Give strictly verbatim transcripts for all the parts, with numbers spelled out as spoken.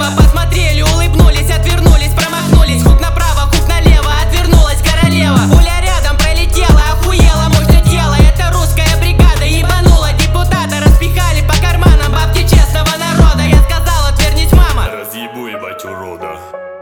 слева посмотрели, улыбнулись, отвернулись, промахнулись. Хук направо, хук налево, отвернулась королева. Пуля рядом пролетела, охуела мощное тело. Это русская бригада ебанула депутата. Распихали по карманам бабки честного народа. Я сказал, отвернись, мама. Разъебу, ебать, урода.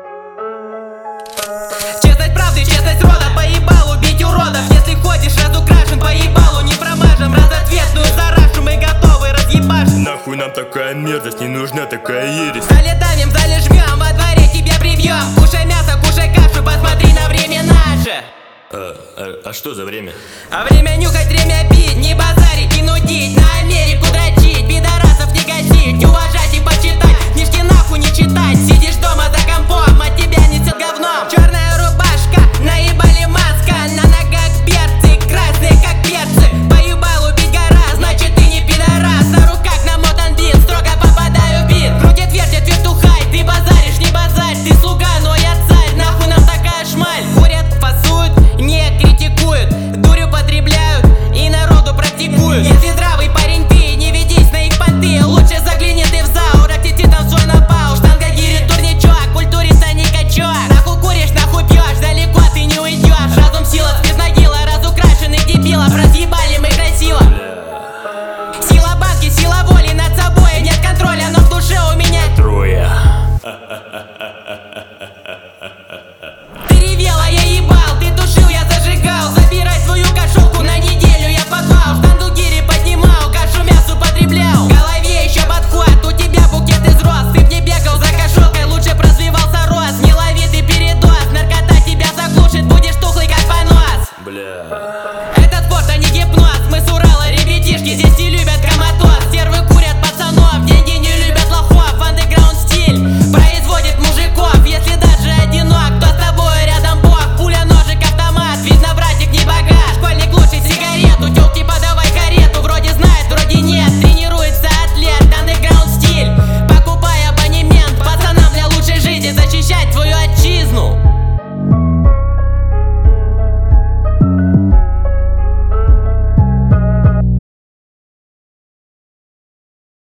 Честность правды, честность рода. Поебал убить уродов. Если ходишь разукрашен, поебалу не промажем. Разответную зарашу мы готовы разъебашь. Нахуй нам такая мерзость, не нужна такая ересь. В зале давим, в зале жмем, во дворе тебя привьем. Кушай мясо, кушай кашу, посмотри на время наше. А, а, а что за время? А время нюхать, время пить, не базарить, не нудить. На Америку дрочить, пидорасов не гасить. Уважать и почитать, книжки нахуй не читать. Сидишь дома за компом, от тебя несет говном. Черная рубашка, наебали маска. На ногах перцы, красные как перцы. Поебал убить гора, значит ты не пидорас. На руках намотан бинт, строго попадаю в бит. Крутит, вертит, вертухай, ты базаришь, не базарь. Ты слуга, но я царь, нахуй нам такая шмаль. Курят, фасуют, не критикуют, дурью потребляют и народу практикуют. Если здравый парень ты, не ведись на их понты. Лучше загляни ты в зал, рактити там свой напал. Штанга гирит турничок, культуриста не качок. Нахуй куришь, нахуй пьешь, далеко ты не уйдешь. Разум сила, без могила, разукрашенных дебилов. Разъебали мы красиво. Сила банки, сила воли над собой. Нет контроля, но в душе у меня Трое. ты ревела, я ебал, ты тушил, я зажигал. Забирай свою кошелку на неделю, я подвал. Штанду гири поднимал, кашу мясу потреблял. В голове еще подхват, у тебя букет из роз. Ты б не бегал за кошелкой, лучше б развивался рост. Не лови ты передоз, наркота тебя заглушит. Будешь тухлый как понос. Бля. Этот спорт, а не гипноз. Мы с Урала, ребятишки, здесь не любят коматоз. Стервы курят пацанов, деньги не любят лохов. Андеграунд стиль производит мужиков. Если даже одинок, то с тобой рядом бог. Пуля, ножик, автомат, видно, братик, не богат. Школьник глушит сигарету, тёлки подавай карету. Вроде знает, вроде нет, тренируется атлет. Андеграунд стиль, покупай абонемент. Пацанам для лучшей жизни защищать твою отчизну.